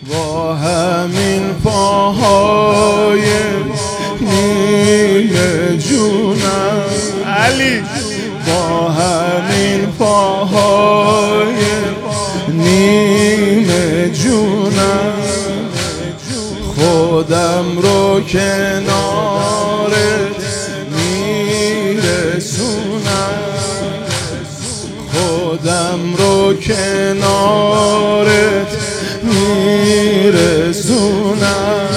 با همین پاهای نیمه جونم علی، با همین پاهای نیمه جونم خودم رو کنارت میرسونم، خودم رو کنارت میرسونم.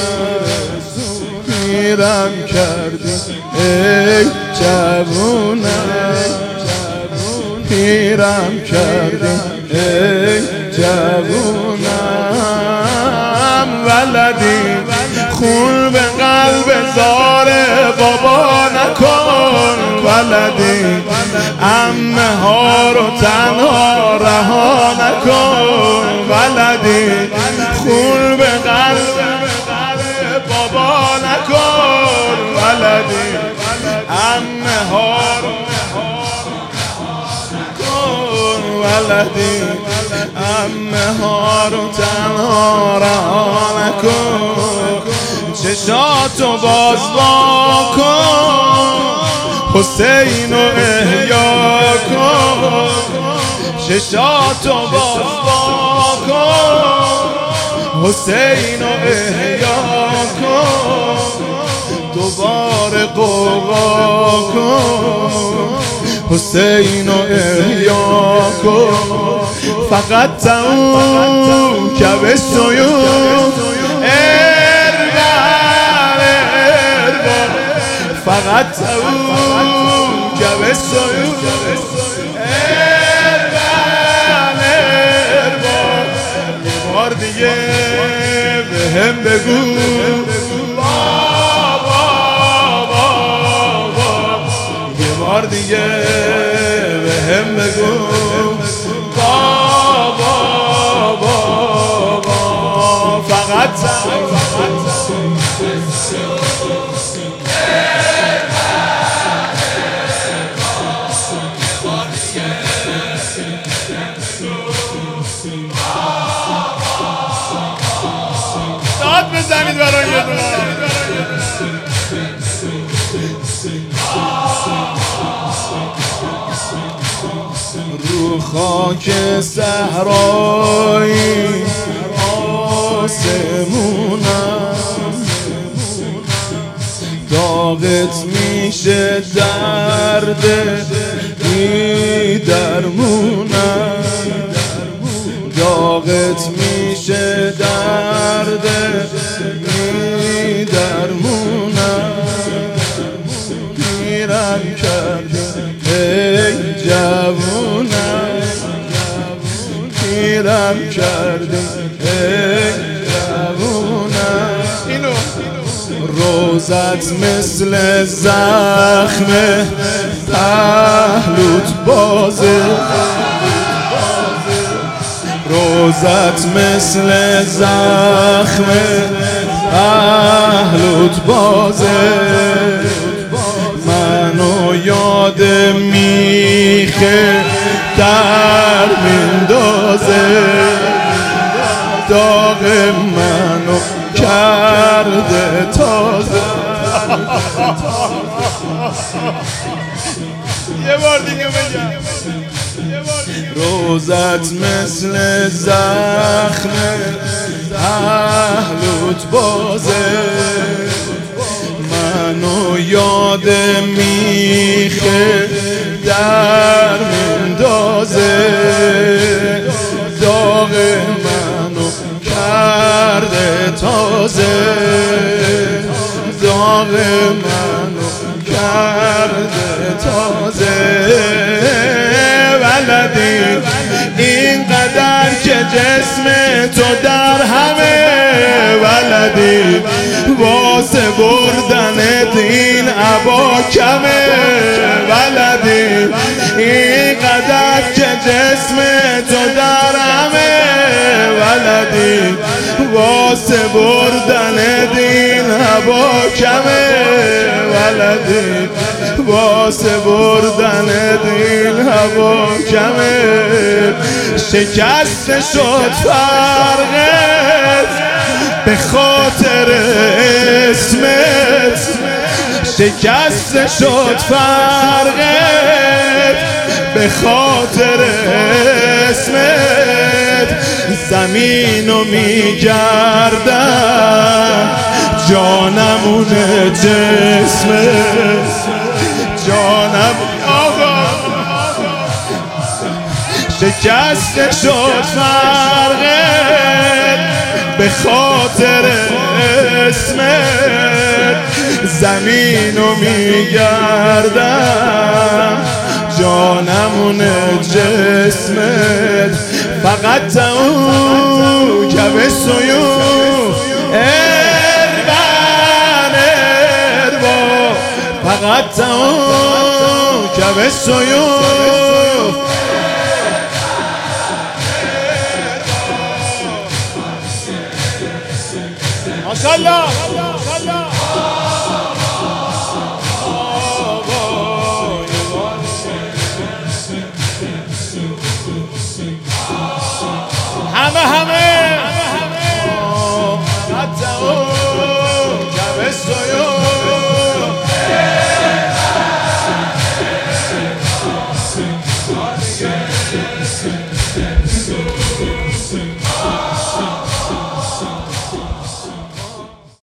میرم کردی ای جوونم، میرم کردی ای جوونم. ولدی خون به قلب زار بابا نکن، ولدی عمه ها رو تنها رها نکن، ولدی خون به قلب بابا نکن، ولدی عمه ها رو نکن، ولدی عمه ها رو تنها رها نکن. چشاتو باز کن، حسین رو احیا کن، چشاتو باز کن، حسین رو احیا کن. دوباره قوقا کن، حسین رو احیا کن. فقط تاون کبه سویون فقط تاون کبه سویون یه بار دیگه به هم بگو بابا بابا، یه بار دیگه به هم بگو بابا بابا. فقط داد بزنید برای یه دونه. رو خاک صحرایی آسمونم داغت میشه درد بی درمونم، داغت میشه درد بی درمونم. میرم کردم ای جوونم، میرم کردم ای جوونم. روزت مثل زخم پهلوت بازه، روزت مثل زخم پهلوت بازه. منو یاد میخه در میندازه، داغ منو کرده تازه. یه بار دیگه بگم. روزت مثل زخم پهلوت بازه، منو یاد میخه در میندازه، داغ منو کرده تازه، داغ منو کرده تازه. ولدی اینقدر که جسم تو در همه، ولدی واسه بردنت این عبا کمه، ولدی اینقدر که جسم تو در همه، ولدی واسه بردنت این عبا کمه، ولدی واسه بردنت این هوا کمه. شکست شد فرقت به خاطر اسمت شکسته شد فرقت، به خاطر اسمت زمینو میگردم، جانمونه جسمت، جانم آقا شکسته شد فرقت، به خاطر اسمت زمینو میگردم، جانمونه جسمت. فقط اون که به سویو فقط اون که به سویو ماشاءالله همه